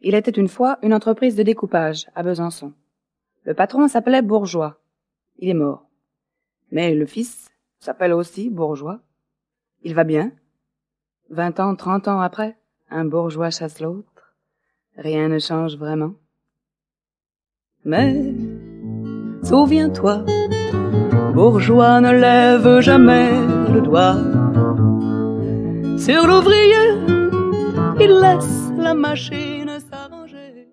Il était une fois une entreprise de découpage à Besançon. Le patron s'appelait Bourgeois. Il est mort. Mais le fils s'appelle aussi Bourgeois. Il va bien. 20 ans, 30 ans après, un bourgeois chasse l'autre. Rien ne change vraiment. Mais, souviens-toi, Bourgeois ne lève jamais le doigt. Sur l'ouvrier, il laisse la machine